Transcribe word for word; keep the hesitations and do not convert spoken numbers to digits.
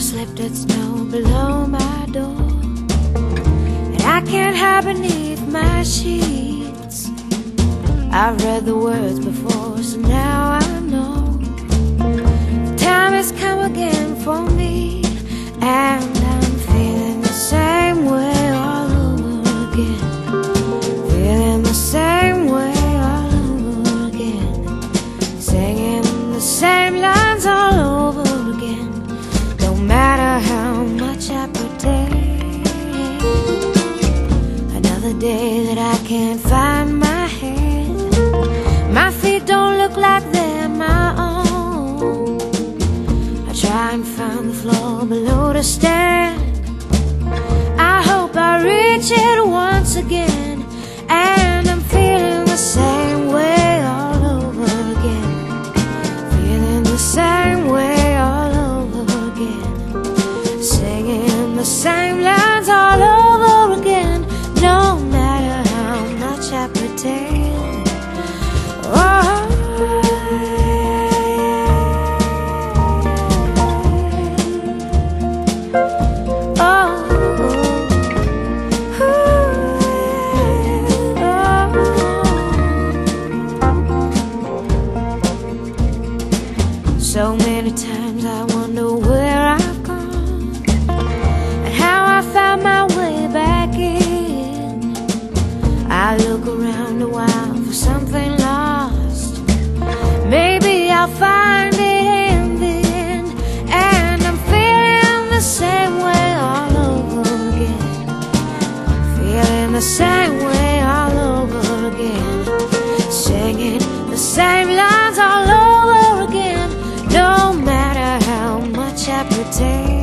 just lifted snow below my door, and I can't hide beneath my sheets. I've read the words before, so now I know the time has come again for me, and I'm feeling the same way all over again. Feeling the same way all over again. Singing the same lines all over again. No matter how much I pretend. Another day that I can't find my head. My feet don't look like they're my own. I try and find the floor below to stand. I hope I reach it once again, and I'm feeling the same way all over again. Feeling the same way all over again. Singing the same lines all over again. No matter how much I pretend. Oh, so many times I wonder where I've gone and how I found my way back in. I look around a while for something lost. Maybe I'll find it in the end, and I'm feeling the same way all over again. Feeling the same way all over again. Singing the same lines all over again. No matter how much I pretend.